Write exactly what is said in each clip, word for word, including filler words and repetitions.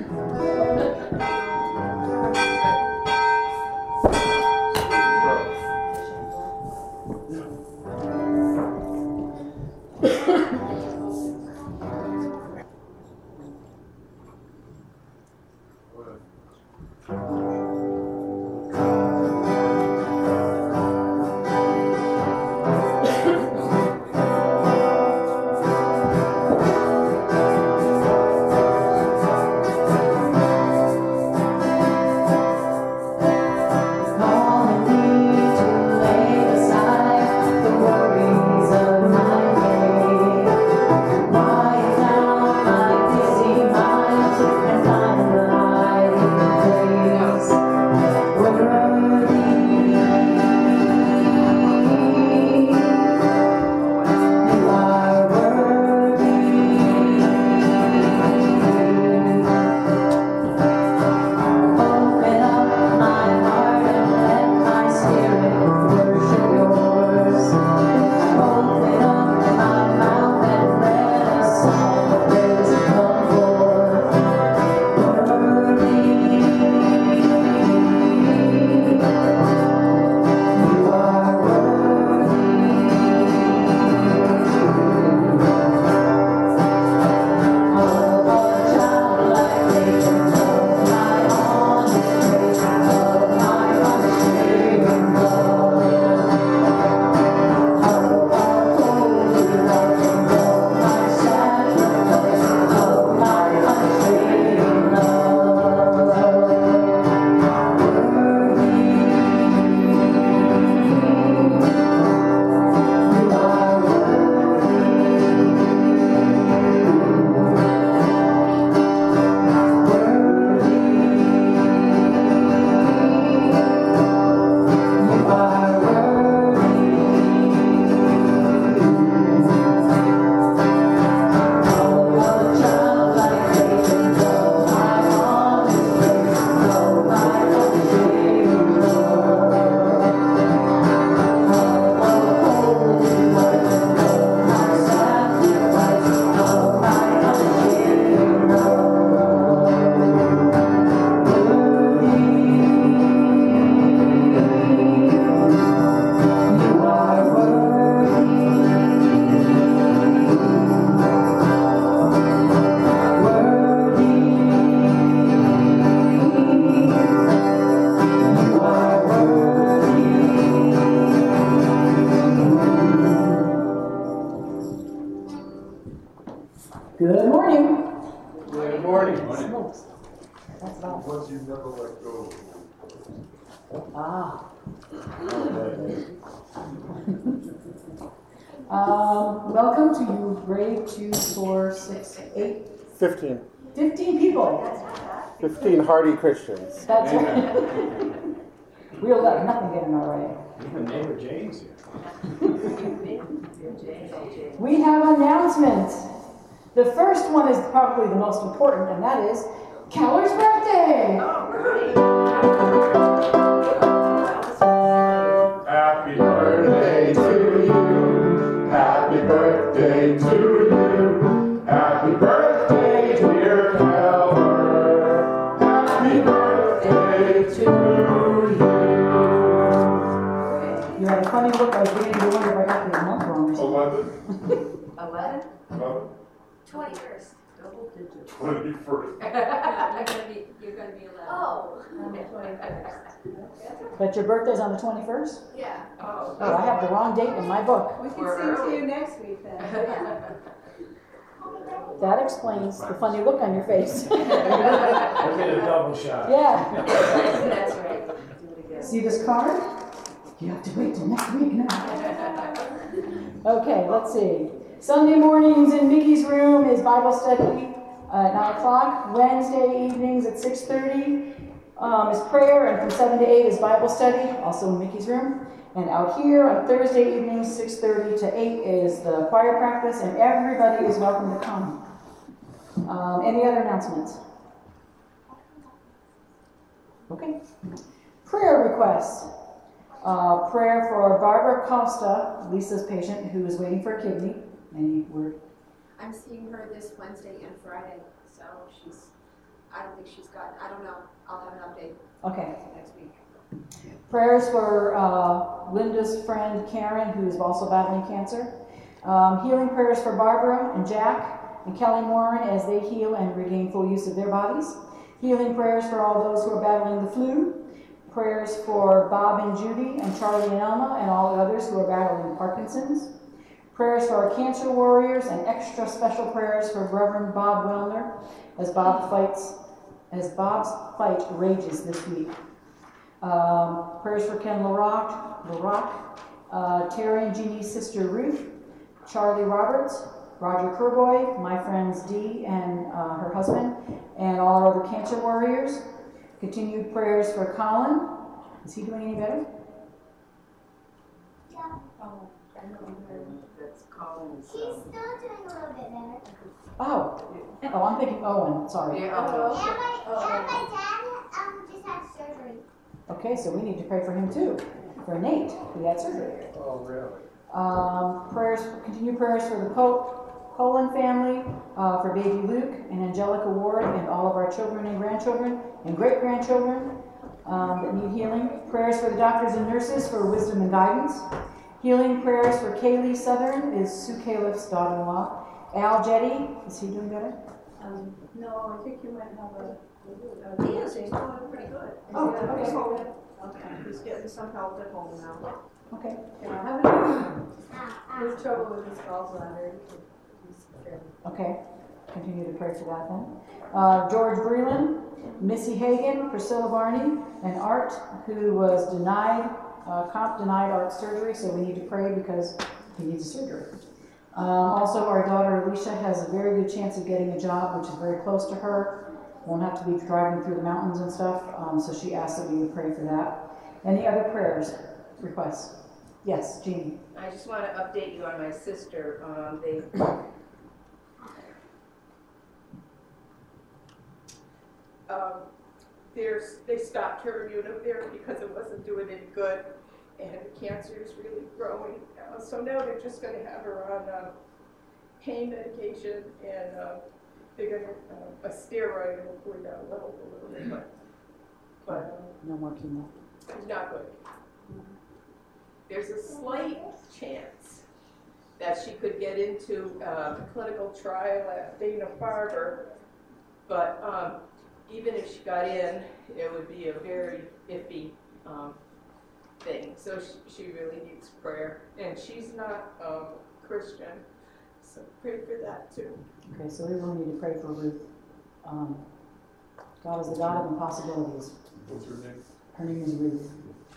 Good morning. Good morning. Smokes. That's about. Once you never let go. Ah. um, welcome to you, grade two, four, six, eight. Fifteen. Fifteen people. Fifteen hardy Christians. That's right. We'll let nothing get in our way. Even neighbor James here. We have announcements. The first one is probably the most important, and that is Keller's birthday. Happy birthday to you. Happy birthday to you. Happy birthday, dear Keller. Happy birthday to you. You had a funny look. I was beginning to wonder if I got the month wrong or something. Eleven. Eleven? Eleven. Twenty-first. Double digits. Twenty-first. You're gonna be, you're gonna be eleven. Oh. On the twenty-first. But your birthday's on the twenty-first? Yeah. Oh. Oh, I have the wrong date in my book. We can We're sing to early. you next week then. That explains the funny look on your face. We'll get a double shot. Yeah. That's right. Do it again. See this card? You have to wait till next week now. Okay, let's see. Sunday mornings in Mickey's room is Bible study at nine o'clock. Wednesday evenings at six thirty um, is prayer, and from seven to eight is Bible study, also in Mickey's room. And out here on Thursday evenings, six thirty to eight is the choir practice, and everybody is welcome to come. Um, any other announcements? Okay. Prayer requests. Uh, prayer for Barbara Costa, Lisa's patient, who is waiting for a kidney. Any word? I'm seeing her this Wednesday and Friday, so she's I don't think she's got, I don't know, I'll have an update Okay. next week. Prayers for uh, Linda's friend Karen, who is also battling cancer. Um, healing prayers for Barbara and Jack and Kelly Moran as they heal and regain full use of their bodies. Healing prayers for all those who are battling the flu. Prayers for Bob and Judy and Charlie and Elma and all the others who are battling Parkinson's. Prayers for our cancer warriors and extra special prayers for Reverend Bob Wellner as Bob fights, as Bob's fight rages this week. Um, prayers for Ken LaRock, LaRock uh, Terry and Jeannie's sister Ruth, Charlie Roberts, Roger Kerboy, my friends Dee and uh, her husband, and all our other cancer warriors. Continued prayers for Colin. Is he doing any better? Oh, I know that's Colin's. She's still doing a little bit better. Oh, oh, I'm thinking Owen. Sorry. Yeah, oh, And my, oh. and my dad um, just had surgery. Okay, so we need to pray for him too. For Nate, who had surgery. Oh, really? Um, prayers, continued prayers for the Pope, Colin family, uh, for baby Luke and Angelica Ward, and all of our children and grandchildren and great grandchildren um, that need healing. Prayers for the doctors and nurses for wisdom and guidance. Healing prayers for Kaylee Southern, is Sue Caliph's daughter-in-law. Al Jetty, is he doing better? Um, no, I think you might have a. a He is, he's doing pretty good. Oh, Yeah, okay. he's home. Okay, he's getting some help at home now. Okay. Yeah, having Ah, his trouble with his gallbladder. He's fairly- Okay, continue to pray for that then. Uh, George Breland, Missy Hagan, Priscilla Barney, and Art, who was denied, uh, comp denied Art surgery, so we need to pray because he needs a surgery. Um, also, our daughter Alicia has a very good chance of getting a job, which is very close to her. Won't have to be driving through the mountains and stuff, um, so she asked that we would pray for that. Any other prayers, requests? Yes, Jeannie. I just want to update you on my sister. Um, they um, there's, they stopped her immunotherapy because it wasn't doing any good, and the cancer is really growing. Uh, so now they're just going to have her on uh, pain medication, and uh, they're going to uh, a steroid, and hopefully that'll level a little bit, but, but um, No more chemo. it's not good. There's a slight chance that she could get into uh, a clinical trial at Dana-Farber, but um, even if she got in, it would be a very iffy um, thing. So she, she really needs prayer, and she's not um, Christian, so pray for that too. Okay, so we will need to pray for Ruth. Um, God is the God of impossibilities. What's her name? Her name is Ruth.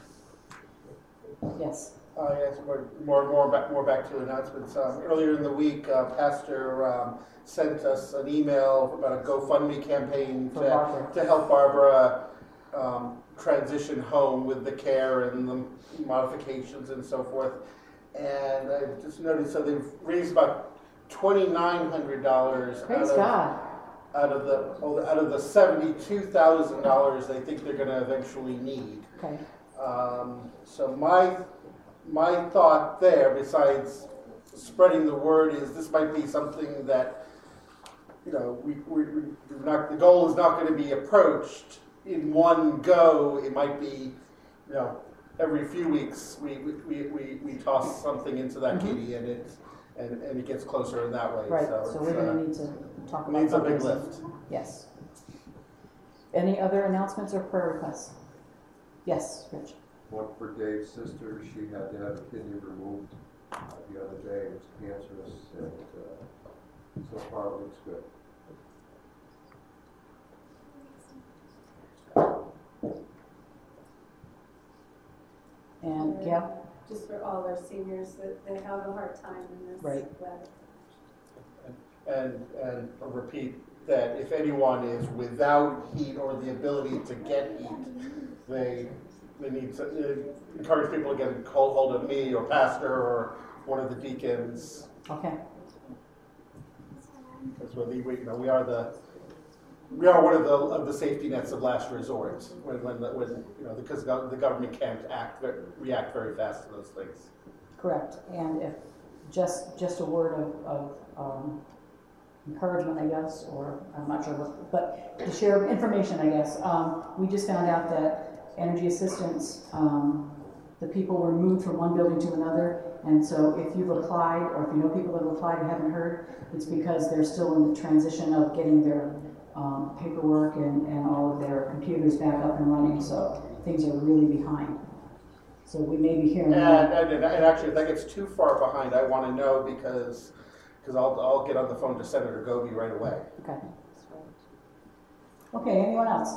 Yes. Uh, yes, more, more, more back, more back to announcements. Um, earlier in the week, uh, Pastor um, sent us an email about a GoFundMe campaign For to, Barbara. to help Barbara um, transition home with the care and the modifications and so forth. And I just noticed, so they've raised about twenty-nine hundred dollars Praise out of, God. out of the oh, out of the seventy-two thousand dollars they think they're going to eventually need. Okay. Um, so my my thought there, besides spreading the word, is this might be something that, you know, we, we, we're not, the goal is not going to be approached in one go. It might be, you know, every few weeks we we, we, we toss something into that Mhm. kitty, and it and, and it gets closer in that way. Right. So, So it's, we're going uh, to need to talk it about needs a big fundraising. lift. Yes. Any other announcements or prayer requests? Yes, Rich. One for Dave's sister, she had to have a kidney removed uh, the other day, it was cancerous, and uh, so far it looks good. And Gail? Just for all our seniors, that they have a hard time in this Right. weather. And, and I'll repeat that if anyone is without heat or the ability to get heat, they, they need to uh, encourage people to get a call hold of me or pastor or one of the deacons. Okay. Because we, we, you know, we are the, we are one of the, of the safety nets of last resort when, when, the, when you know, because the the government can't act, react very fast to those things. Correct. And if just just a word of, of um, encouragement, I guess, or I'm not sure what, but to share information, I guess. Um, we just found out that Energy Assistance, um, the people were moved from one building to another, and so if you've applied, or if you know people that have applied and haven't heard, it's because they're still in the transition of getting their um, paperwork and, and all of their computers back up and running, so things are really behind. So we may be hearing And, that. and, and actually, if that gets too far behind, I want to know because because I'll, I'll get on the phone to Senator Goby right away. Okay. Okay, anyone else?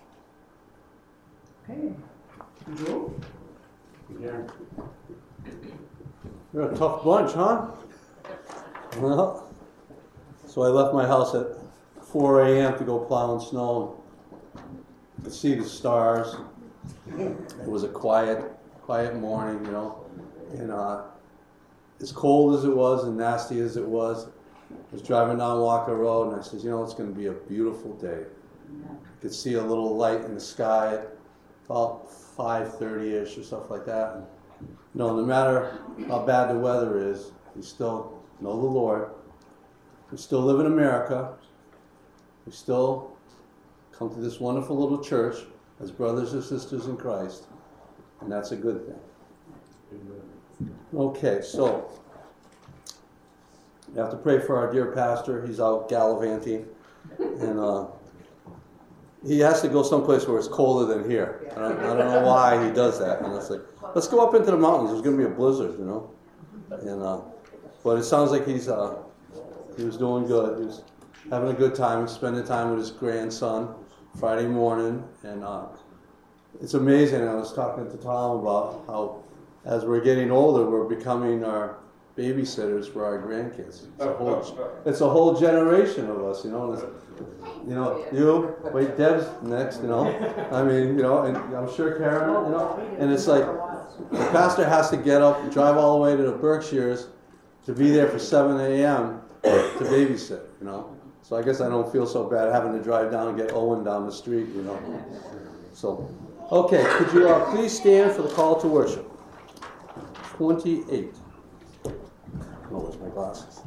Okay. Drew? You're a tough bunch, huh? Well, so I left my house at four a.m. to go plowing snow. I could see the stars. It was a quiet, quiet morning, you know. And uh, as cold as it was and nasty as it was, I was driving down Walker Road and I said, you know, it's going to be a beautiful day. I could see a little light in the sky at about five thirty-ish or stuff like that. And, you know, no matter how bad the weather is, we still know the Lord. We still live in America. We still come to this wonderful little church as brothers and sisters in Christ, and that's a good thing. Okay, so we have to pray for our dear pastor. He's out gallivanting, and uh, he has to go someplace where it's colder than here. I don't, I don't know why he does that. And it's like, let's go up into the mountains. There's going to be a blizzard, you know. And uh, but it sounds like he's uh, he was doing good. He was having a good time, spending time with his grandson Friday morning, and uh, it's amazing. I was talking to Tom about how, as we're getting older, we're becoming our babysitters for our grandkids. It's a whole, it's a whole generation of us, you know. And it's, you know, you wait, Deb's next, you know. I mean, you know, and I'm sure Karen, you know. And it's like the pastor has to get up and drive all the way to the Berkshires to be there for seven a.m. to babysit, you know. So I guess I don't feel so bad having to drive down and get Owen down the street, you know. So, okay, could you uh, please stand for the call to worship? twenty-eight. Oh, where's my glasses?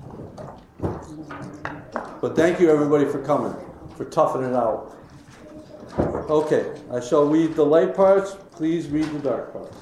But thank you, everybody, for coming, for toughing it out. Okay, I shall read the light parts. Please read the dark parts.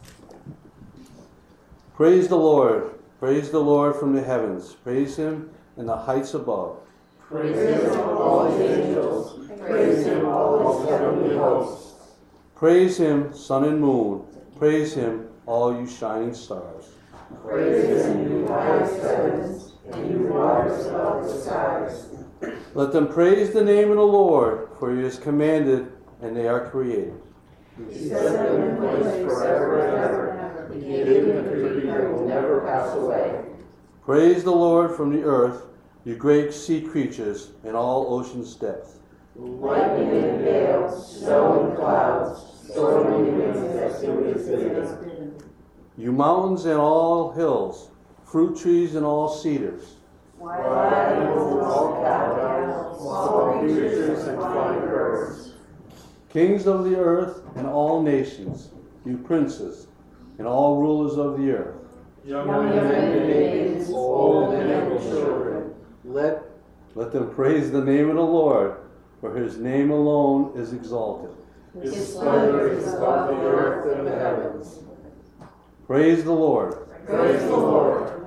Praise the Lord. Praise the Lord from the heavens. Praise Him in the heights above. Praise Him, all His angels. Praise Him, all His heavenly hosts. Praise Him, sun and moon. Praise Him, all you shining stars. Praise Him, you highest heavens, and you waters above the skies. Let them praise the name of the Lord, for He has commanded, and they are created. He set them in place forever and ever. He gave them a decree that will never pass away. Praise the Lord from the earth, you great sea creatures, and all ocean's depth. Lightning and hail, snow and clouds, stormy winds that do His bidding. You mountains and all hills, fruit trees and all cedars. Wild animals and all cattle, small creatures and flying birds. Kings of the earth and all nations, you princes, and all rulers of the earth. Young men and maidens, old and young children. Let Let them praise the name of the Lord, for His name alone is exalted. His splendor is above the earth and the heavens. Praise the Lord. Praise the Lord.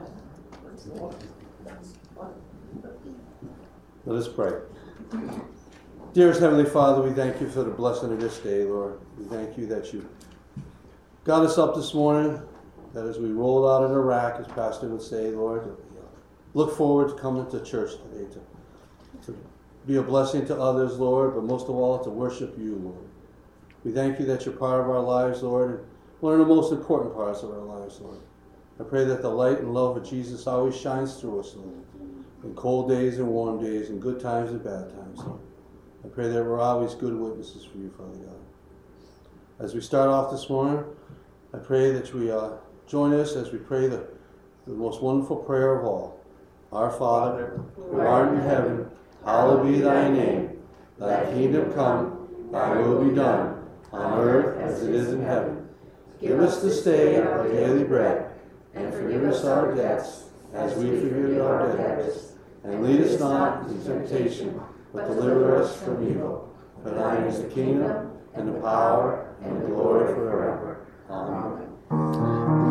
Let us pray. Dearest Heavenly Father, we thank you for the blessing of this day, Lord. We thank you that you got us up this morning, that as we rolled out in Iraq, as Pastor would say, Lord, that we look forward to coming to church today, to, to be a blessing to others, Lord, but most of all, to worship you, Lord. We thank you that you're part of our lives, Lord, and one of the most important parts of our lives, Lord. I pray that the light and love of Jesus always shines through us, Lord, in cold days and warm days, in good times and bad times, Lord. I pray that we're always good witnesses for you, Father God. As we start off this morning, I pray that we uh, join us as we pray the, the most wonderful prayer of all. Our Father, who art in heaven, hallowed be thy name. Thy kingdom come, thy will be done, on earth as it is in heaven. Give us this day our daily bread, and forgive us our debts, as we forgive our debtors. And lead us not into temptation, but deliver us from evil. For thine is the kingdom, and the power, and the glory forever. Amen.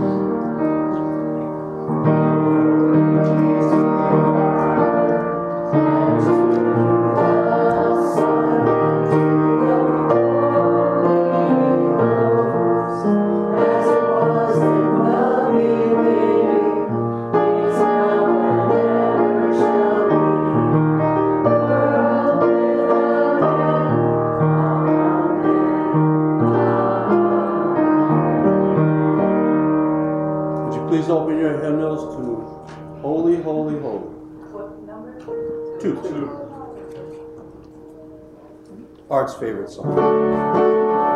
Please open your hymnals to Holy, Holy, Holy. What number? Two. Two. Art's favorite song.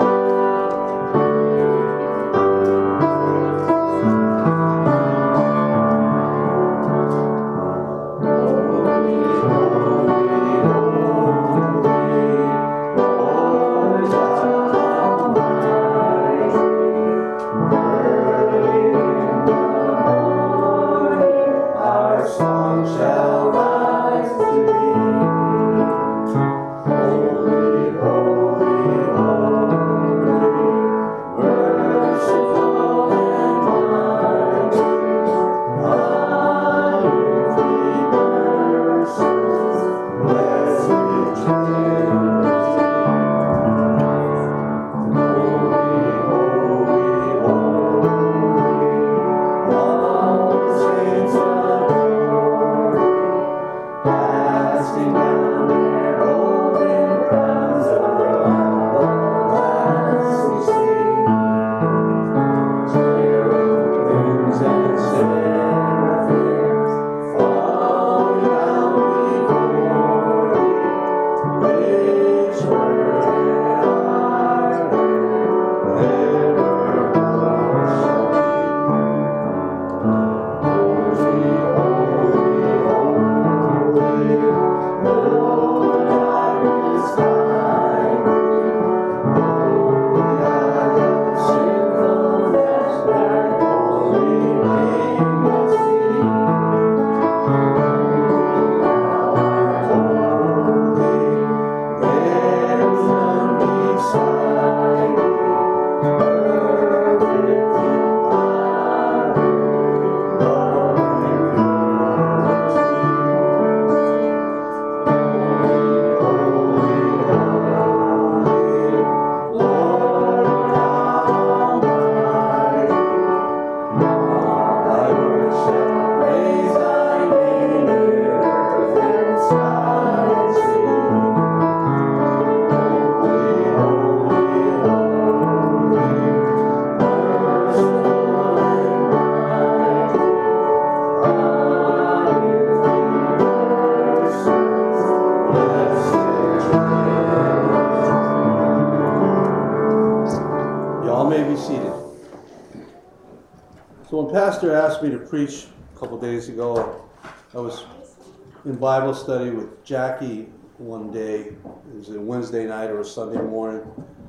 Pastor asked me to preach a couple days ago. I was in Bible study with Jackie one day. It was a Wednesday night or a Sunday morning.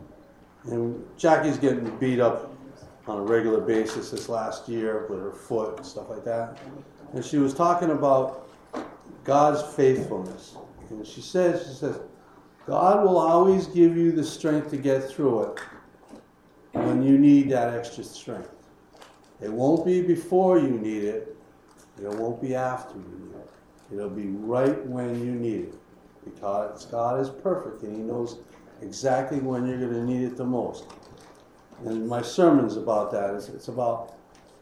And Jackie's getting beat up on a regular basis this last year with her foot and stuff like that. And she was talking about God's faithfulness. And she says, she says, God will always give you the strength to get through it when you need that extra strength. It won't be before you need it. It won't be after you need it. It'll be right when you need it. Because God is perfect and He knows exactly when you're going to need it the most. And my sermon's about that. It's, it's about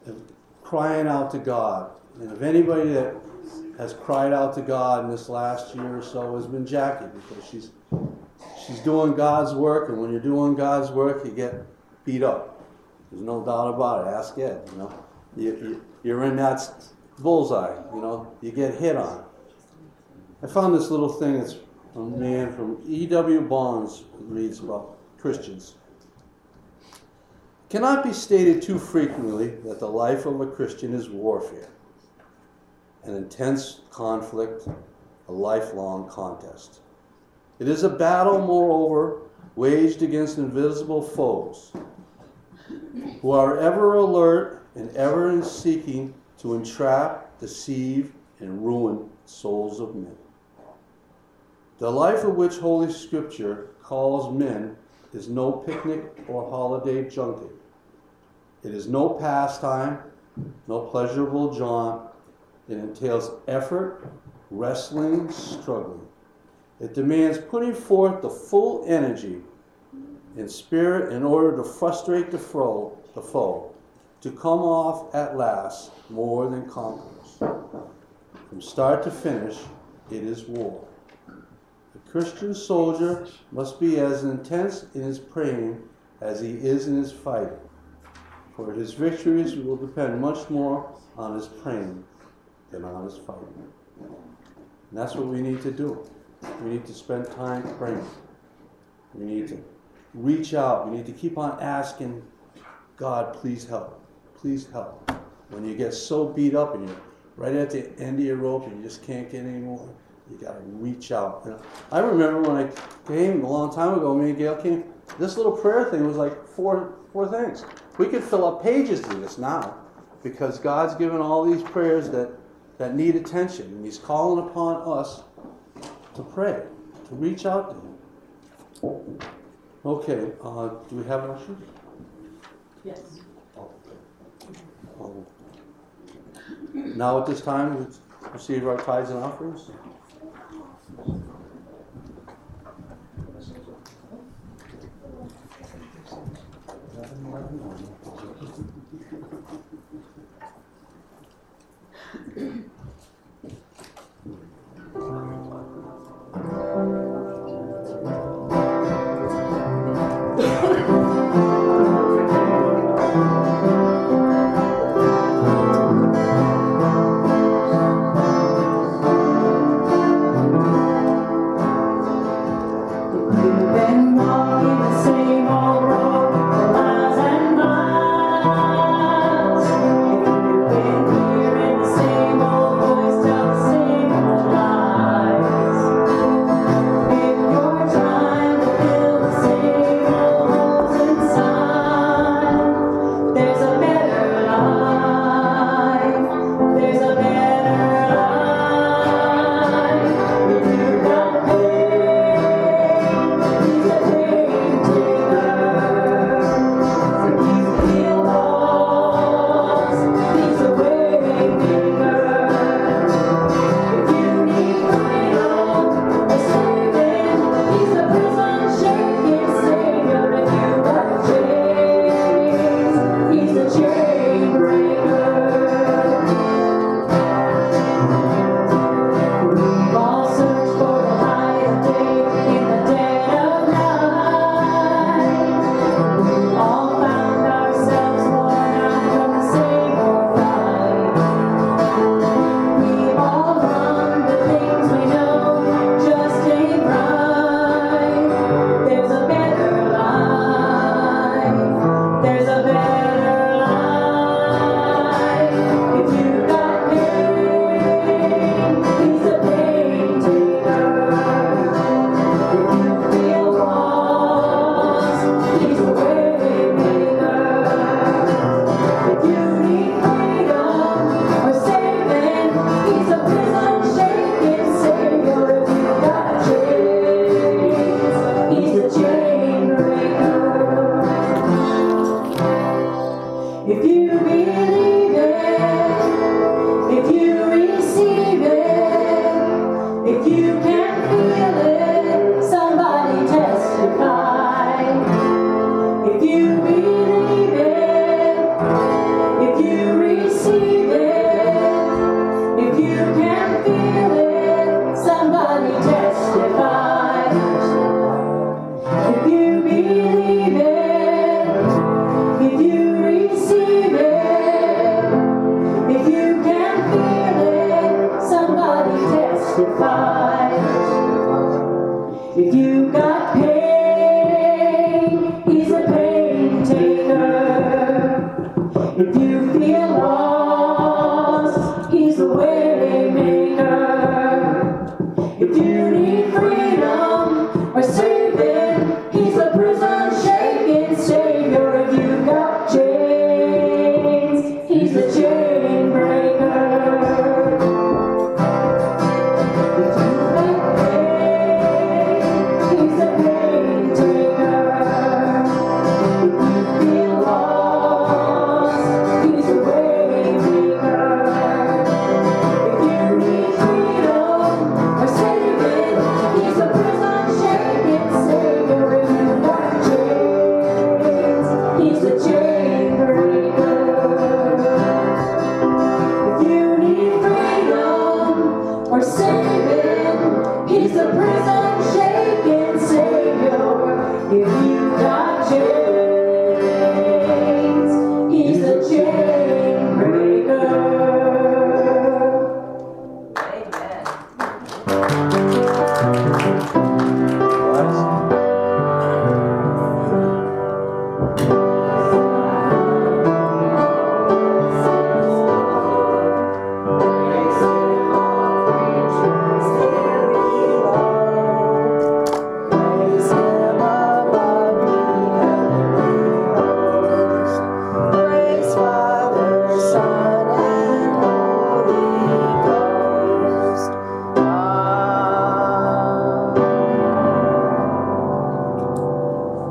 crying out to God. And if anybody that has cried out to God in this last year or so has been Jackie, because she's she's doing God's work, and when you're doing God's work, you get beat up. There's no doubt about it. Ask Ed, you know. You, you, you're in that bullseye, you know. You get hit on. I found this little thing. It's a man from E W Bonds reads about Christians. Cannot be stated too frequently that the life of a Christian is warfare, an intense conflict, a lifelong contest. It is a battle, moreover, waged against invisible foes, who are ever alert and ever in seeking to entrap, deceive, and ruin souls of men. The life of which Holy Scripture calls men is no picnic or holiday junket. It is no pastime, no pleasurable jaunt. It entails effort, wrestling, struggling. It demands putting forth the full energy and spirit in order to frustrate the foe, the foe, to come off at last more than conquerors. From start to finish, it is war. The Christian soldier must be as intense in his praying as he is in his fighting, for his victories will depend much more on his praying than on his fighting. And that's what we need to do. We need to spend time praying. We need to reach out. We need to keep on asking God, please help. Please help. When you get so beat up and you're right at the end of your rope and you just can't get any more, you got to reach out. You know, I remember when I came a long time ago, me and Gail came, this little prayer thing was like four four things. We could fill up pages to this now because God's given all these prayers that, that need attention, and He's calling upon us to pray, to reach out to Him. Okay, uh, do we have questions? Yes. Oh. Now at this time, we receive our tithes and offerings. If you got pain, He's a pain taker. If you feel lost, He's the way maker. If you need freedom or saving, He's the prison shaking savior. If you got chains, He's the chain breaker.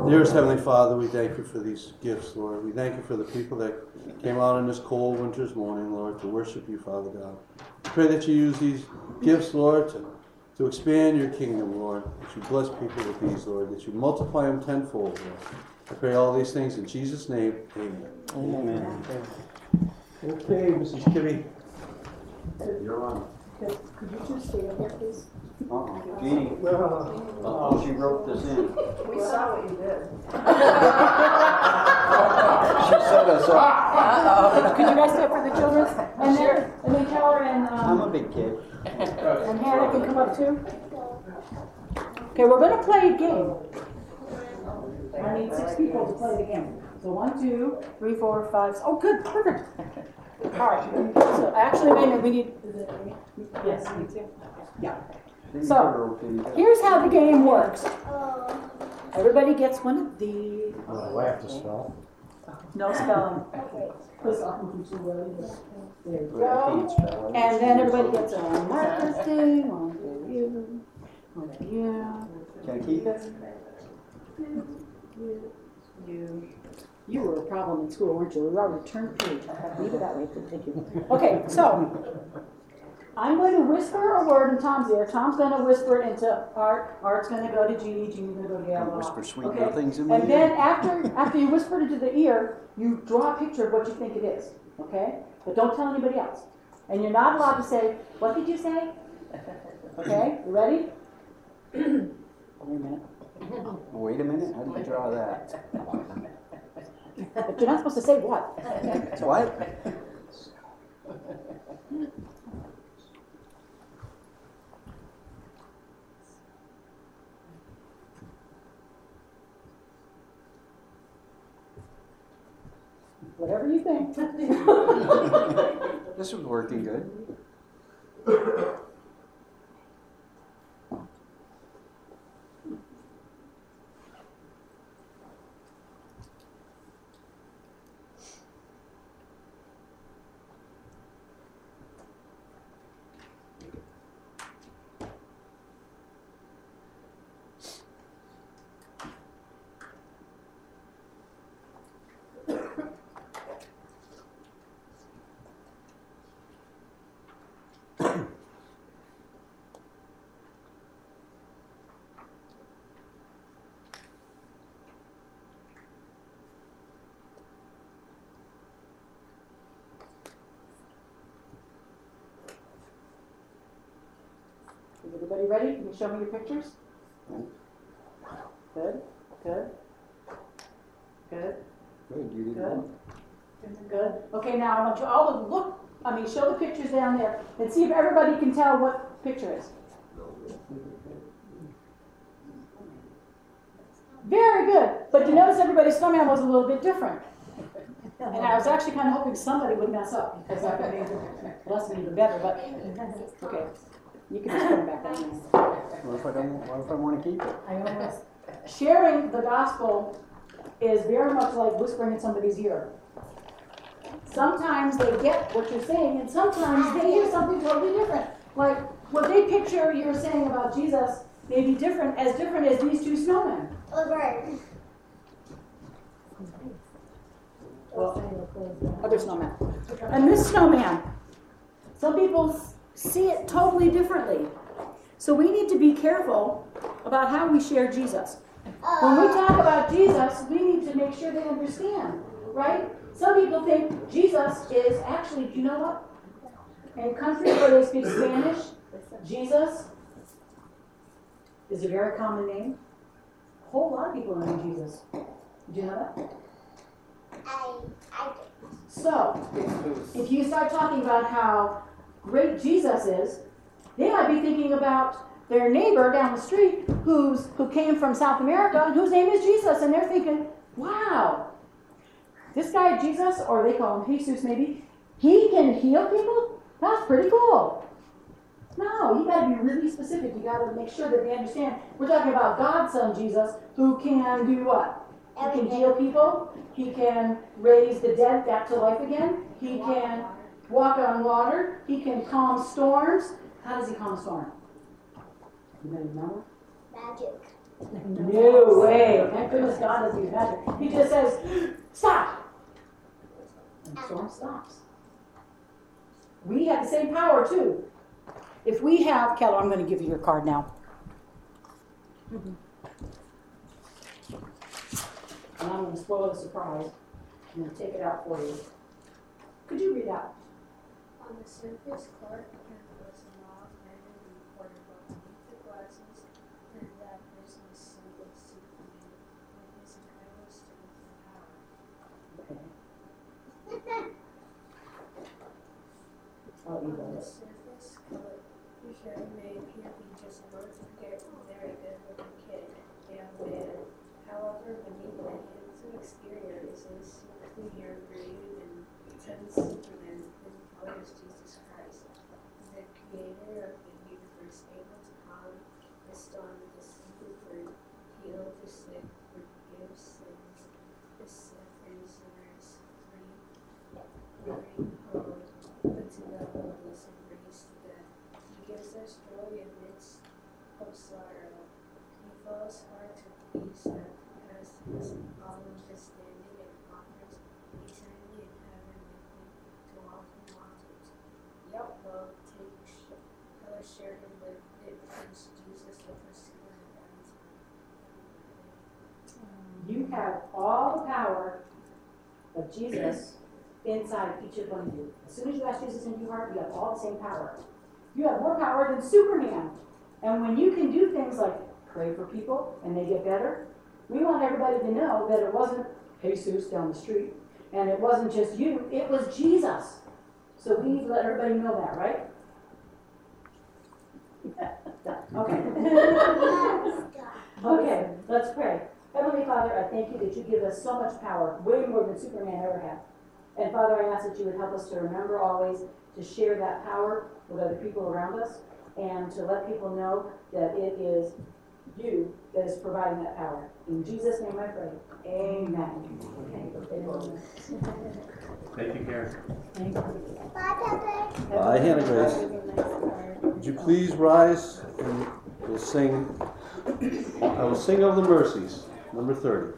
Dearest Heavenly Father, we thank you for these gifts, Lord. We thank you for the people that came out on this cold winter's morning, Lord, to worship you, Father God. I pray that you use these gifts, Lord, to, to expand your kingdom, Lord. That you bless people with these, Lord. That you multiply them tenfold, Lord. I pray all these things in Jesus' name. Amen. Amen. Okay, Missus Kitty. You're on. Could you two stay up here, please? Uh-oh. Jeannie. Uh-oh, she wrote this in. We saw what you did. She set us up. Uh-oh. Could you guys stay up for the children? And then, and then Keller and, I'm a um, big kid. and Hannah can come up too. Okay, we're gonna play a game. I need six people to play the game. So one, two, three, four, five. Oh, good, perfect. All right. So actually, wait a minute. We need. Yes, me too. Yeah. So here's how the game works. Everybody gets one of these. Oh, I have to spell. No spelling. There you I can't go. spell. And then everybody gets a marker thing. One for you. One for you. Can I keep it? You. You. You were a problem in school, weren't you? We already turned page. Leave it that way. Thank you. Okay, so I'm going to whisper a word in Tom's ear. Tom's going to whisper it into Art. Art's going to go to Jeannie. Jeannie's going to go to Gail. Whisper sweet Okay? nothings in my And ear. then after after you whisper it into the ear, you draw a picture of what you think it is. Okay? But don't tell anybody else. And you're not allowed to say, what did you say? Okay? You ready? Wait a minute. Wait a minute, how do you draw that? But you're not supposed to say what. What? Whatever you think. This was working good. Is everybody ready? Can you show me your pictures? Good, good, good, Good, you did good, well. good. Okay, now I want you all to look, I mean, show the pictures down there and see if everybody can tell what picture is. Very good. But you notice everybody's snowman was a little bit different. And I was actually kind of hoping somebody would mess up because that would make the lesson even better, but okay. You can just put them back down there. What if I don't, what if I want to keep it? I almost, sharing the gospel is very much like whispering in somebody's ear. Sometimes they get what you're saying, and sometimes they hear something totally different. Like what they picture you're saying about Jesus may be different, as different as these two snowmen. Over. Well, other snowman. And this snowman, some people see it totally differently. So we need to be careful about how we share Jesus. When we talk about Jesus, we need to make sure they understand, right? Some people think Jesus is actually, do you know what? In countries where they speak Spanish, Jesus is a very common name. A whole lot of people know Jesus. Did you know that? I, I So, if you start talking about how great Jesus is, they might be thinking about their neighbor down the street who's who came from South America and whose name is Jesus, and they're thinking, wow, this guy Jesus, or they call him Jesus maybe, he can heal people? That's pretty cool. No, you gotta be really specific. You gotta make sure that they understand. We're talking about God's son Jesus, who can do what? He can heal people. He can raise the dead back to life again. He can walk on water. He can calm storms. How does he calm a storm? You know, remember? magic. No way. Thank goodness God doesn't use magic. He just says, stop. And the storm stops. We have the same power too. If we have, Keller, I'm going to give you your card now. Mm-hmm. And I'm going to spoil the surprise. I'm going to take it out for you. Could you read out? On the surface, Clark Kent was a mild-mannered reporter, but beneath the glasses and that business symbol Superman with his incredible strength and power. Okay. I'll On email the it. surface, Clark Kent may appear to be just a very good-looking kid, young man. However, beneath the handsome exterior is his clear, brave, and intense Superman who follows Jesus Christ, the creator of the universe, able to calm the storm with a simple word, heal the sick, forgive sins, the suffering sinners free, bring home, but to the hopeless and raise to death. He gives us joy amidst of sorrow. He falls hard to please that has his all understanding and offers eternity in heaven with him to all who want it. Yet love takes color shared and lived it brings Jesus the pursuer of God's You have all the power of Jesus inside each of one of you. As soon as you ask Jesus into your heart, you have all the same power. You have more power than Superman. And when you can do things like pray for people and they get better, we want everybody to know that it wasn't Jesus down the street and it wasn't just you, it was Jesus. So we need to let everybody know that, right? Okay. Okay, let's pray. Heavenly Father, I thank you that you give us so much power, way more than Superman ever had. And Father, I ask that you would help us to remember always to share that power with other people around us and to let people know that it is you that is providing that power. In Jesus' name I pray. Amen. Okay. Thank you, Karen. Thank you. Bye, Pepper. Bye, Hannah Grace. Would you please rise and we'll sing, I will sing of the mercies, number thirty.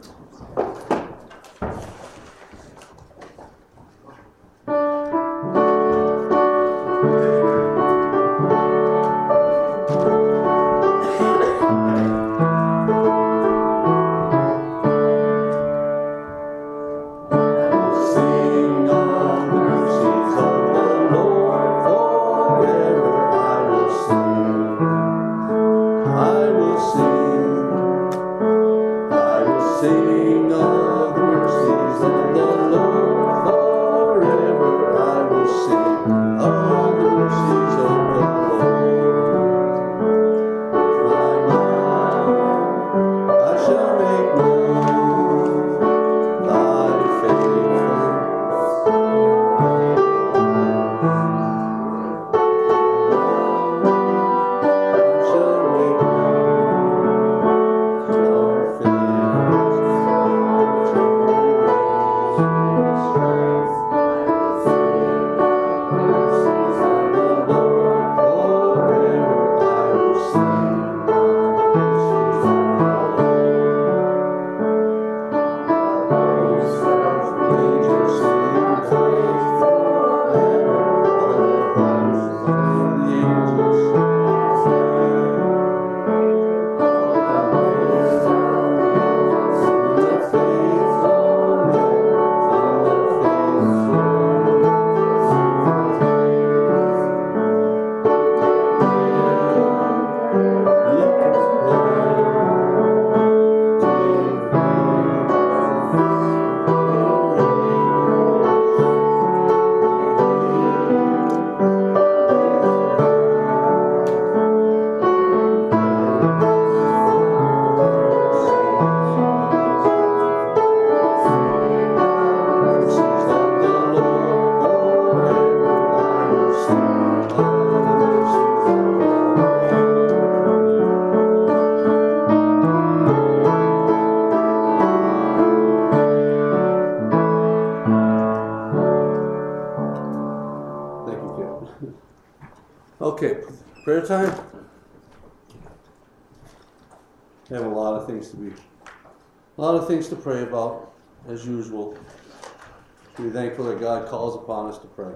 Okay, prayer time. We have a lot of things to be, a lot of things to pray about, as usual. Be thankful that God calls upon us to pray.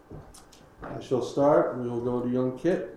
I shall start. We will go to young Kit.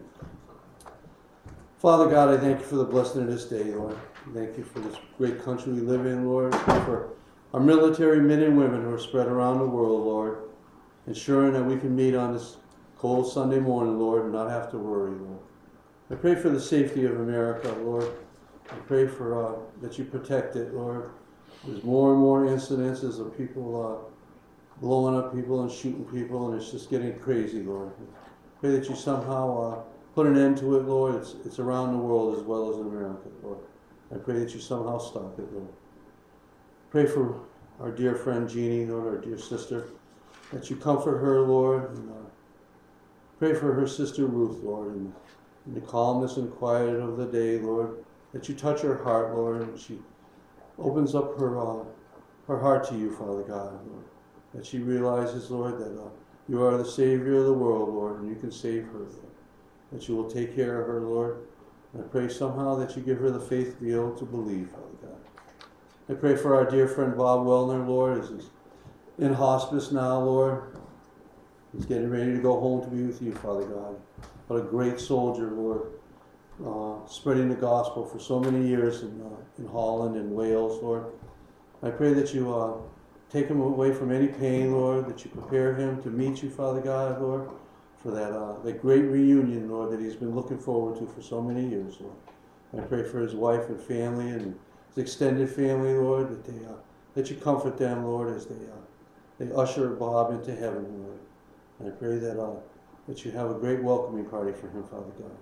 Father God, I thank you for the blessing of this day, Lord. Thank you for this great country we live in, Lord. Thank you for our military men and women who are spread around the world, Lord, ensuring that we can meet on this cold Sunday morning, Lord, and not have to worry, Lord. I pray for the safety of America, Lord. I pray for uh, that you protect it, Lord. There's more and more incidences of people uh, blowing up people and shooting people, and it's just getting crazy, Lord. I pray that you somehow uh, put an end to it, Lord. It's, it's around the world as well as in America, Lord. I pray that you somehow stop it, Lord. Pray for our dear friend Jeannie, Lord, our dear sister, that you comfort her, Lord. And, uh, pray for her sister Ruth, Lord, in, in the calmness and quiet of the day, Lord, that you touch her heart, Lord, and she opens up her uh, her heart to you, Father God, Lord. That she realizes, Lord, that uh, you are the Savior of the world, Lord, and you can save her, Lord. That you will take care of her, Lord. And I pray somehow that you give her the faith to be able to believe, Father God. I pray for our dear friend Bob Wellner, Lord, as he's in hospice now, Lord. He's getting ready to go home to be with you, Father God. What a great soldier, Lord, uh, spreading the gospel for so many years in, uh, in Holland and Wales, Lord. I pray that you uh, take him away from any pain, Lord, that you prepare him to meet you, Father God, Lord, for that, uh, that great reunion, Lord, that he's been looking forward to for so many years, Lord. I pray for his wife and family and his extended family, Lord, that they uh, that you comfort them, Lord, as they uh, they usher Bob into heaven, Lord. And I pray that uh, that you have a great welcoming party for him, Father God.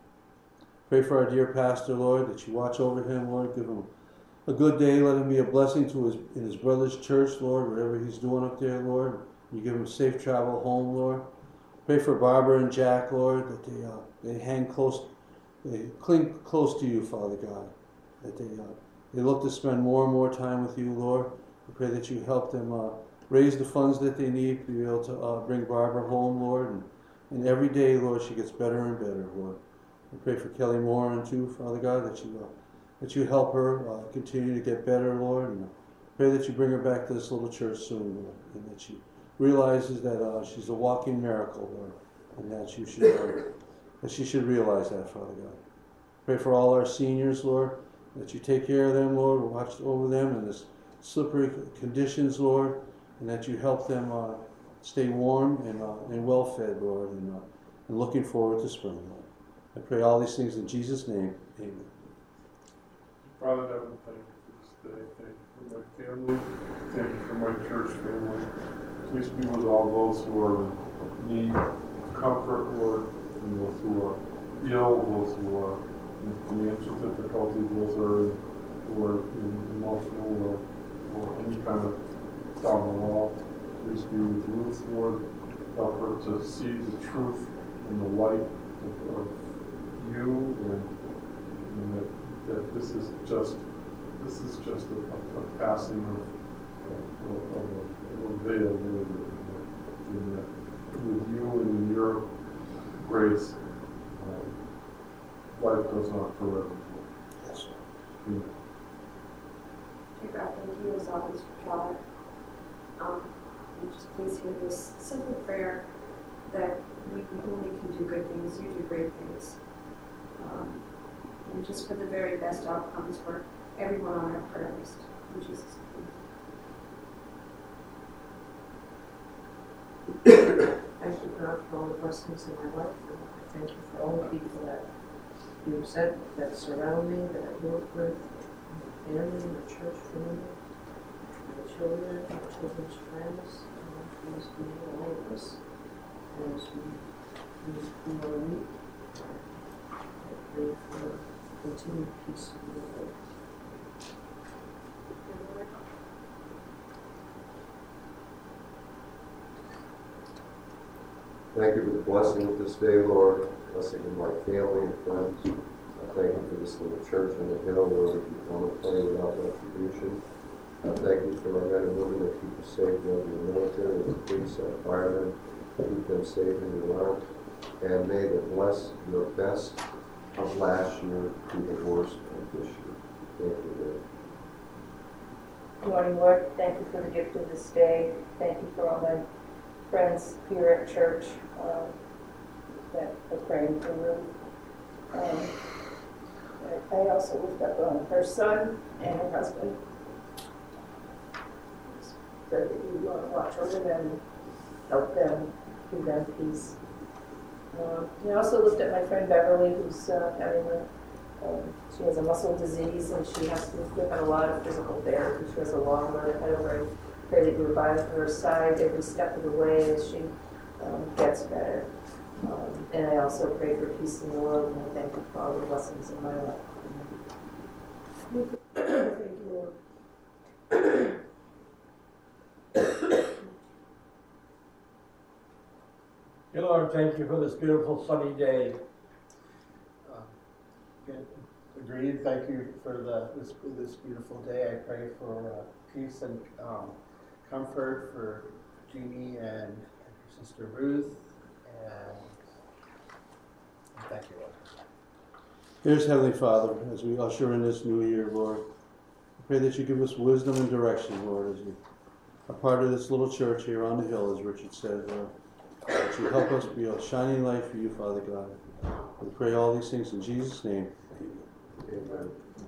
Pray for our dear pastor, Lord, that you watch over him, Lord, give him a good day, let him be a blessing to his in his brother's church, Lord, whatever he's doing up there, Lord. You give him safe travel home, Lord. Pray for Barbara and Jack, Lord, that they uh, they hang close, they cling close to you, Father God, that they uh, they look to spend more and more time with you, Lord. I pray that you help them uh, raise the funds that they need to be able to uh, bring Barbara home, Lord, and, and every day, Lord, she gets better and better, Lord. I pray for Kelly Moran too, Father God, that you uh, that you help her uh, continue to get better, Lord, and pray that you bring her back to this little church soon, Lord, and that she realizes that uh, she's a walking miracle, Lord, and that you should uh, that she should realize that, Father God. Pray for all our seniors, Lord, that you take care of them, Lord, watch over them in this slippery conditions, Lord, and that you help them uh, stay warm and uh, and well fed, Lord, and, uh, and looking forward to spring, Lord. I pray all these things in Jesus' name. Amen. Father, I would thank you for this day. Thank you for my family. Thank you for my church family. Please be with all those who are in need of comfort, Lord, and those who are ill, those who are in financial difficulty, those who are, who are in emotional or, or any kind of down the wall. Please be with Ruth, Lord. Help her to see the truth and the light of, of you, and, and that, that this is just this is just a, a, a passing of, of, of, of, a, of a veil, Lord, and that with you and in your grace, uh, life goes on forever. Yes. Yeah. Dear God, thank you as always for God. Um, and just please hear this simple prayer that we only can do good things, you do great things. Um, and just for the very best outcomes for everyone on our prayer list. In Jesus' name. Thank you, God, for all the blessings in my life. And I thank you for all the people that you sent, that surround me, that I work with, my family, my church family, my children, my children's friends, and please be with all of us as we, we, we want to meet. I pray for continued peace in your life. Thank you for the blessing of this day, Lord, blessing of my family and friends. I thank you for this little church on the hill where we can come and play without retribution. I thank you for our men and women that keep us safe, whether in the military, the police, our firemen, keep them safe in your love. And may the bless your best of last year be the worst of this year. morning, Lord. Thank you for the gift of this day. Thank you for all my friends here at church um, that are praying for Ruth. Um, I I also lift up um, her son and her husband. Pray that you uh, watch over them, help them, give them peace. Um, I also lift up my friend Beverly, who's uh, having a Um, she has a muscle disease and she has to give out a lot of physical therapy. She has a long road ahead of her. I pray that you are by her side every step of the way as she um, gets better. Um, and I also pray for peace in the world, and I thank you for all the blessings in my life. Thank you, Lord. Dear Lord, thank you for this beautiful sunny day. Good. Agreed. Thank you for the this, this beautiful day. I pray for uh, peace and um, comfort for Jeannie and her sister Ruth. And thank you, Lord. Here's Heavenly Father, as we usher in this new year, Lord, I pray that you give us wisdom and direction, Lord, as we are part of this little church here on the hill, as Richard said, Lord. That you help us be a shining light for you, Father God. We pray all these things in Jesus' name. Amen.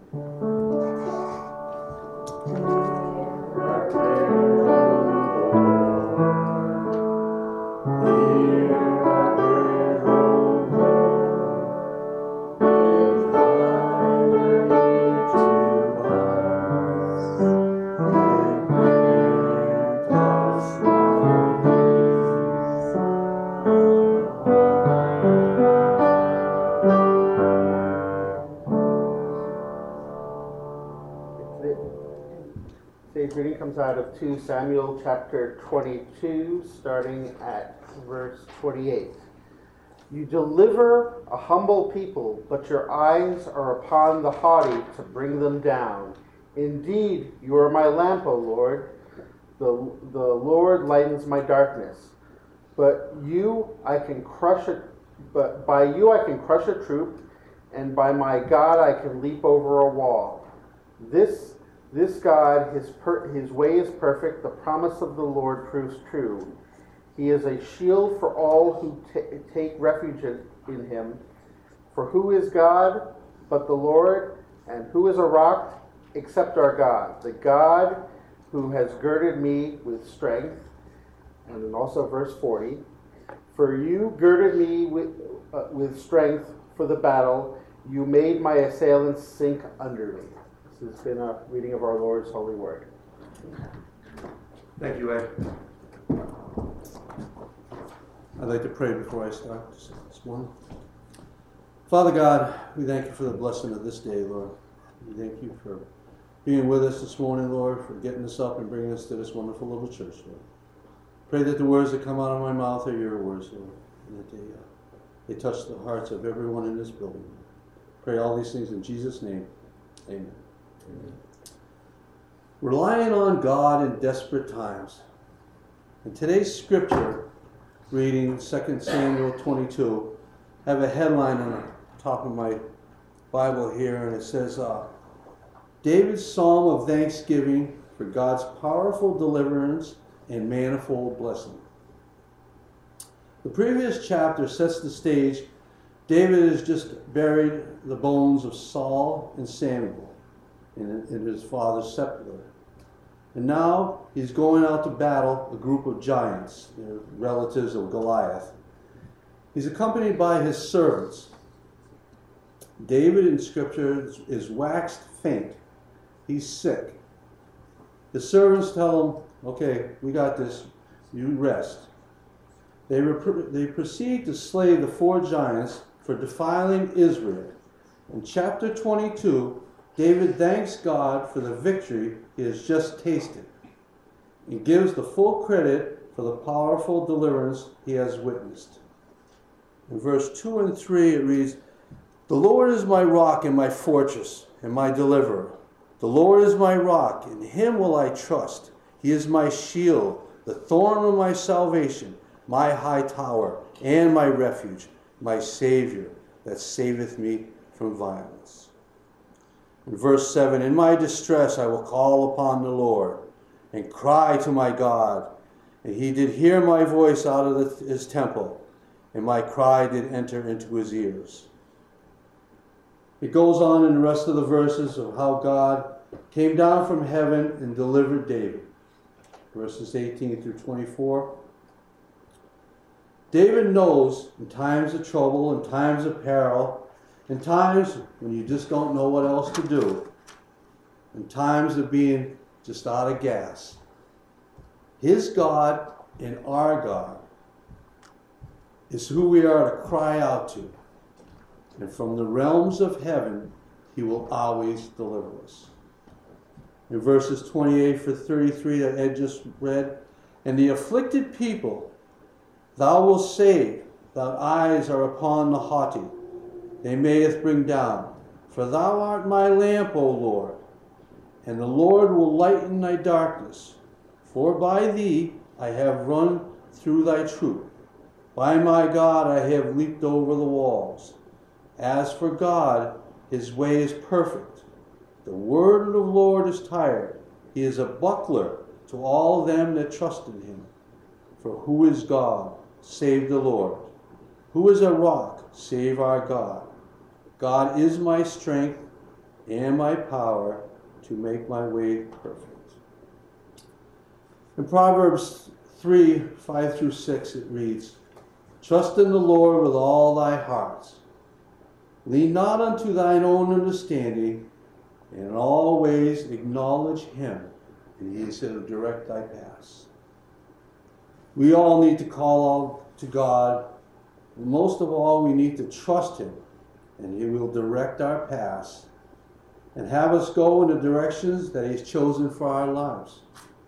Today's reading comes out of Second Samuel chapter twenty-two, starting at verse twenty-eight. You deliver a humble people, but your eyes are upon the haughty to bring them down. Indeed, you are my lamp, O Lord. The, the Lord lightens my darkness. But you I can crush it, but by you I can crush a troop, and by my God I can leap over a wall. This This God, his, per, his way is perfect. The promise of the Lord proves true. He is a shield for all who t- take refuge in, in him. For who is God but the Lord? And who is a rock except our God? The God who has girded me with strength. And then also verse forty. For you girded me with, uh, with strength for the battle. You made my assailants sink under me. This has been a reading of our Lord's holy word. Thank you, Ed. I'd like to pray before I start this morning. Father God, we thank you for the blessing of this day, Lord. We thank you for being with us this morning, Lord, for getting us up and bringing us to this wonderful little church, Lord. Pray that the words that come out of my mouth are your words, Lord, and that they, uh, they touch the hearts of everyone in this building. Pray all these things in Jesus' name. Amen. Amen. Relying on God in desperate times. In today's scripture reading, Second Samuel twenty-two, I have a headline on the top of my Bible here, and it says, uh, David's Psalm of Thanksgiving for God's powerful deliverance and manifold blessing. The previous chapter sets the stage. David has just buried the bones of Saul and Samuel in, in his father's sepulchre. And now he's going out to battle a group of giants, you know, relatives of Goliath. He's accompanied by his servants. David in Scripture is waxed faint. He's sick. His servants tell him, okay, we got this, you rest. They, rep- they proceed to slay the four giants for defiling Israel. In chapter twenty-two, David thanks God for the victory he has just tasted and gives the full credit for the powerful deliverance he has witnessed. In verse two and three it reads, The Lord is my rock and my fortress and my deliverer. The Lord is my rock, in him will I trust. He is my shield, the thorn of my salvation, my high tower, and my refuge, my Savior, that saveth me from violence. In verse seven, in my distress I will call upon the Lord and cry to my God. And he did hear my voice out of the, his temple, and my cry did enter into his ears. It goes on in the rest of the verses of how God came down from heaven and delivered David. Verses eighteen through twenty-four. David knows in times of trouble, in times of peril, in times when you just don't know what else to do, in times of being just out of gas, his God and our God is who we are to cry out to. And from the realms of heaven, he will always deliver us. In verses twenty-eight for thirty-three that Ed just read, and the afflicted people thou wilt save, thine eyes are upon the haughty, they mayest bring down. For thou art my lamp, O Lord, and the Lord will lighten thy darkness. For by thee I have run through thy troop. By my God I have leaped over the walls. As for God, his way is perfect. The word of the Lord is tired. He is a buckler to all them that trust in him. For who is God, save the Lord? Who is a rock, save our God? God is my strength and my power to make my way perfect. In Proverbs three, five through six, it reads, trust in the Lord with all thy heart. Lean not unto thine own understanding, and in all ways acknowledge him, and he shall direct thy paths. We all need to call out to God, and most of all, we need to trust him, and he will direct our paths and have us go in the directions that he's chosen for our lives.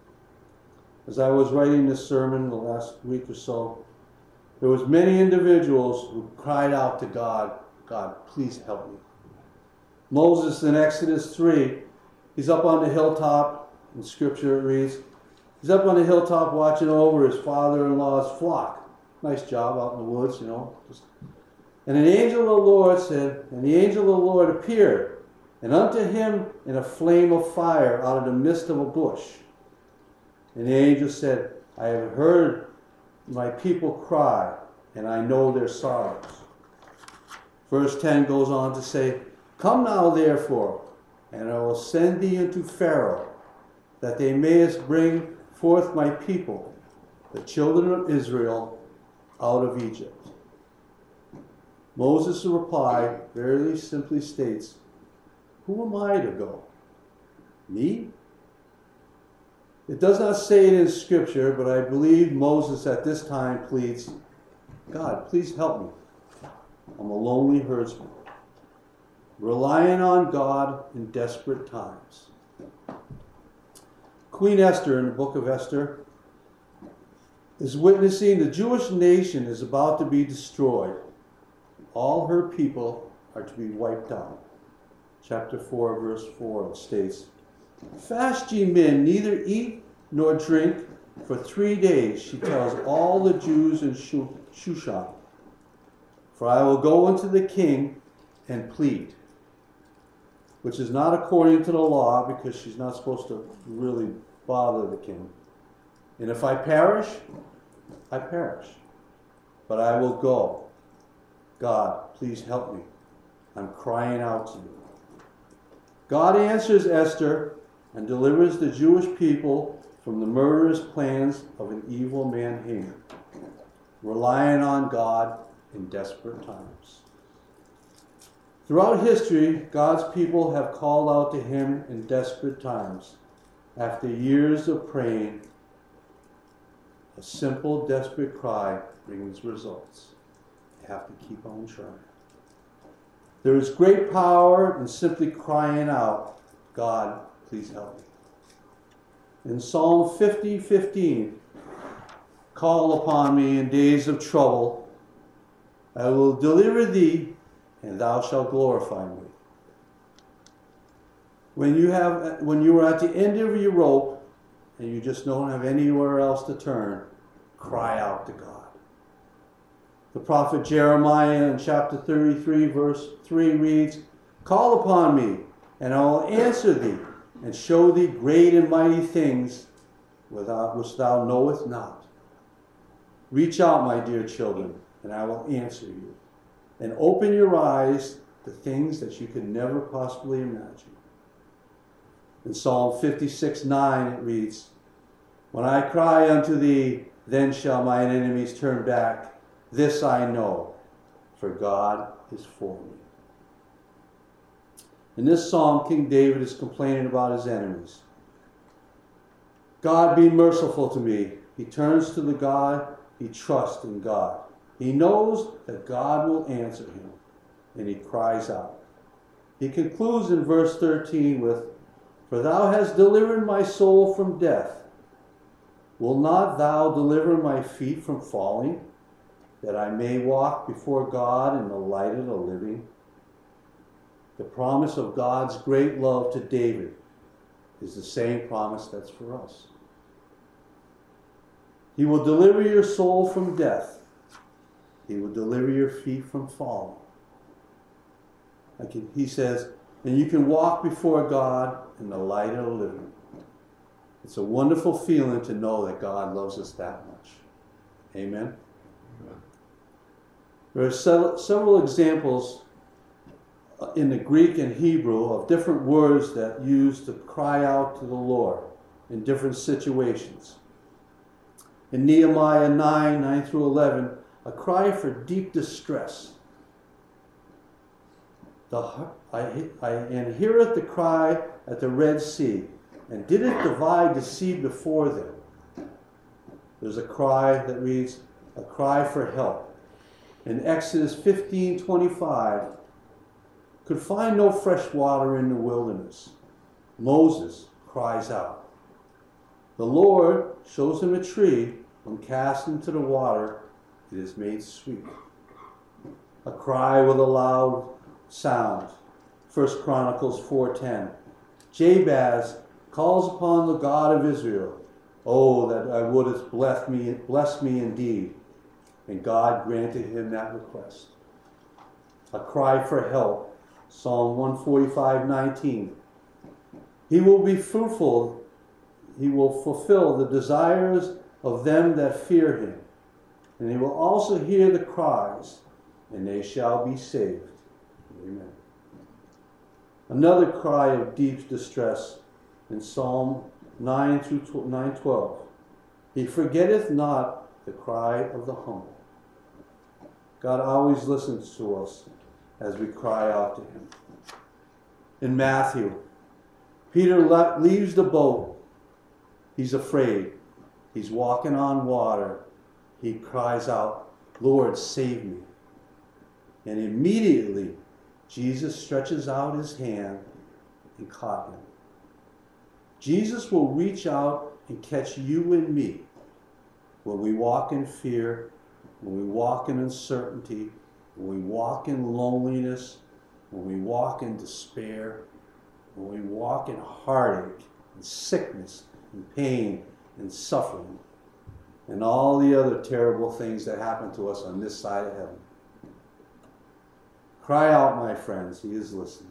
As I was writing this sermon the last week or so, there was many individuals who cried out to God, God, please help me. Moses in Exodus three, he's up on the hilltop, in Scripture it reads, he's up on the hilltop watching over his father-in-law's flock. Nice job out in the woods, you know. Just... And an angel of the Lord said, and the angel of the Lord appeared, and unto him in a flame of fire out of the midst of a bush. And the angel said, I have heard my people cry, and I know their sorrows. Verse ten goes on to say, come now therefore, and I will send thee unto Pharaoh, that they mayest bring forth my people, the children of Israel, out of Egypt. Moses' reply very simply states, who am I to go? Me? It does not say it in Scripture, but I believe Moses at this time pleads, God, please help me. I'm a lonely herdsman, relying on God in desperate times. Queen Esther in the book of Esther is witnessing the Jewish nation is about to be destroyed. All her people are to be wiped out. Chapter four, verse four states, fast ye men, neither eat nor drink for three days, she tells all the Jews in Shushan. For I will go unto the king and plead, which is not according to the law, because she's not supposed to really bother the king. And if I perish, I perish. But I will go. God, please help me. I'm crying out to you. God answers Esther and delivers the Jewish people from the murderous plans of an evil man Haman, relying on God in desperate times. Throughout history, God's people have called out to him in desperate times. After years of praying, a simple, desperate cry brings results. You have to keep on trying. There is great power in simply crying out, God, please help me. In Psalm fifty fifteen, call upon me in days of trouble. I will deliver thee, and thou shalt glorify me. When you have, when you are at the end of your rope, and you just don't have anywhere else to turn, cry out to God. The prophet Jeremiah in chapter thirty-three, verse three reads, call upon me, and I will answer thee, and show thee great and mighty things without which thou knowest not. Reach out, my dear children, and I will answer you, and open your eyes to things that you could never possibly imagine. In Psalm fifty-six nine it reads, when I cry unto thee, then shall mine enemies turn back. This I know, for God is for me. In this psalm, King David is complaining about his enemies. God, be merciful to me. He turns to the God, he trusts in God. He knows that God will answer him, and he cries out. He concludes in verse thirteen with, for thou hast delivered my soul from death. Will not thou deliver my feet from falling, that I may walk before God in the light of the living? The promise of God's great love to David is the same promise that's for us. He will deliver your soul from death. He will deliver your feet from falling. Like he says, and you can walk before God in the light of the living. It's a wonderful feeling to know that God loves us that much. Amen? Amen. There are several, several examples in the Greek and Hebrew of different words that use to cry out to the Lord in different situations. In Nehemiah nine, nine through eleven, a cry for deep distress. The, I, I, and heareth the cry at the Red Sea, and did it divide the sea before them. There's a cry that reads, a cry for help. In Exodus fifteen twenty-five, could find no fresh water in the wilderness. Moses cries out. The Lord shows him a tree. When cast into the water, it is made sweet. A cry with a loud sound. First Chronicles four ten. Jabez calls upon the God of Israel. Oh, that I wouldest bless me, bless me indeed. And God granted him that request. A cry for help. Psalm one forty-five nineteen. He will be fruitful. He will fulfill the desires of them that fear him. And he will also hear the cries, and they shall be saved. Amen. Another cry of deep distress in Psalm nine through nine twelve. He forgetteth not the cry of the humble. God always listens to us as we cry out to him. In Matthew, Peter le- leaves the boat. He's afraid. He's walking on water. He cries out, Lord, save me. And immediately, Jesus stretches out his hand and caught him. Jesus will reach out and catch you and me when we walk in fear, when we walk in uncertainty, when we walk in loneliness, when we walk in despair, when we walk in heartache and sickness and pain and suffering and all the other terrible things that happen to us on this side of heaven. Cry out, my friends, he is listening.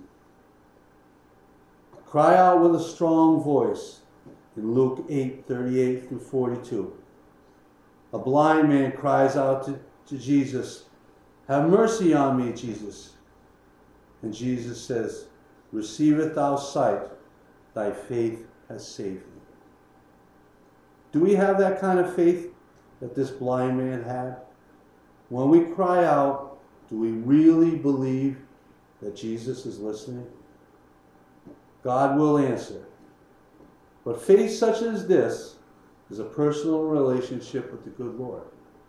Cry out with a strong voice in Luke eight, thirty-eight through forty-two. A blind man cries out to, to Jesus, have mercy on me, Jesus. And Jesus says, receiveth thou sight, thy faith has saved thee. Do we have that kind of faith that this blind man had? When we cry out, do we really believe that Jesus is listening? God will answer. But faith such as this is a personal relationship with the good Lord.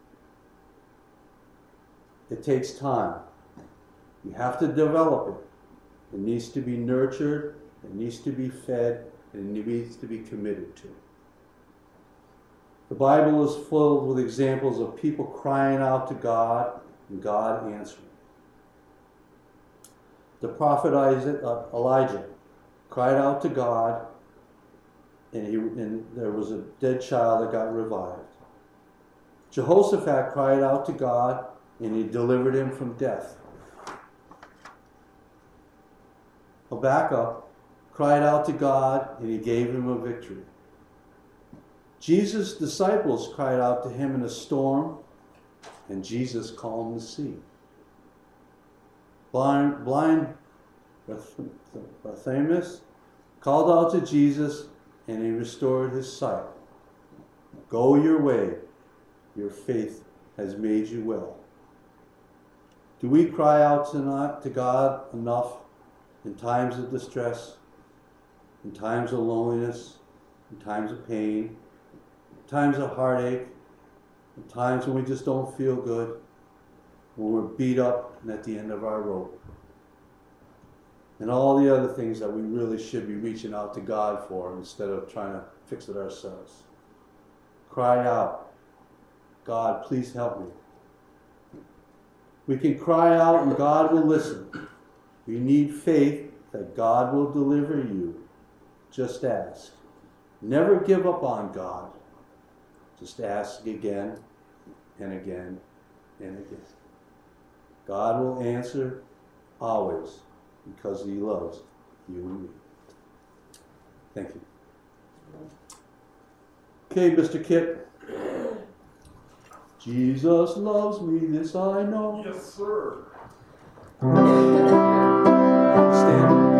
It takes time. You have to develop it. It needs to be nurtured, it needs to be fed, and it needs to be committed to. The Bible is filled with examples of people crying out to God and God answering. The prophet Isaac, uh, Elijah cried out to God, and, he, and there was a dead child that got revived. Jehoshaphat cried out to God, and he delivered him from death. Habakkuk cried out to God, and he gave him a victory. Jesus' disciples cried out to him in a storm, and Jesus calmed the sea. Blind, blind Bartimaeus called out to Jesus, and he restored his sight. Go your way, your faith has made you well. Do we cry out tonight to God enough in times of distress, in times of loneliness, in times of pain, in times of heartache, in times when we just don't feel good, when we're beat up and at the end of our rope, and all the other things that we really should be reaching out to God for instead of trying to fix it ourselves? Cry out, God, please help me. We can cry out and God will listen. We need faith that God will deliver you. Just ask. Never give up on God. Just ask again and again and again. God will answer always because he loves you and me. Thank you. Okay, Mister Kit. Jesus loves me, this I know. Yes, sir. Stand.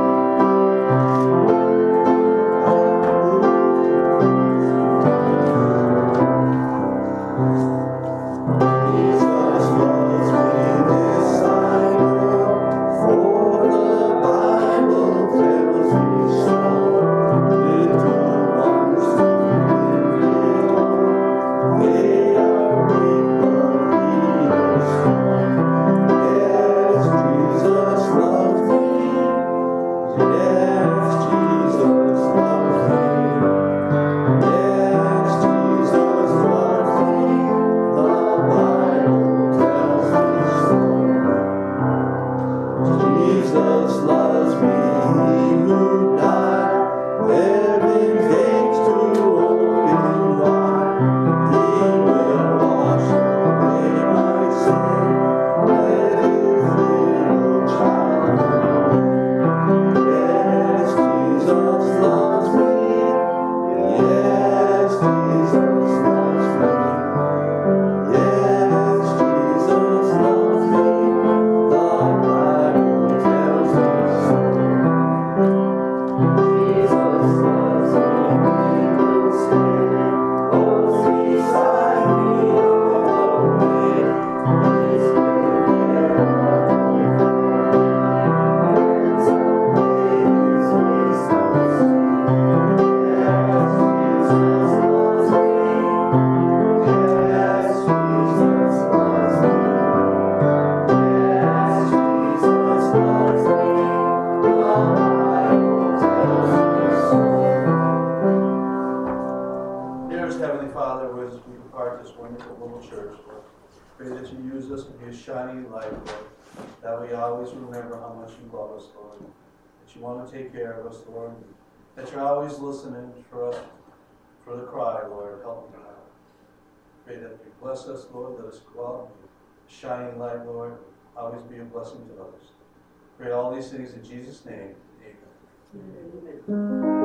Take care of us, Lord, that you're always listening for us, for the cry, Lord. Help me, God. Pray that you bless us, Lord. Let us go out and be a shining light, Lord. Always be a blessing to others. Pray all these things in Jesus' name. Amen. Amen.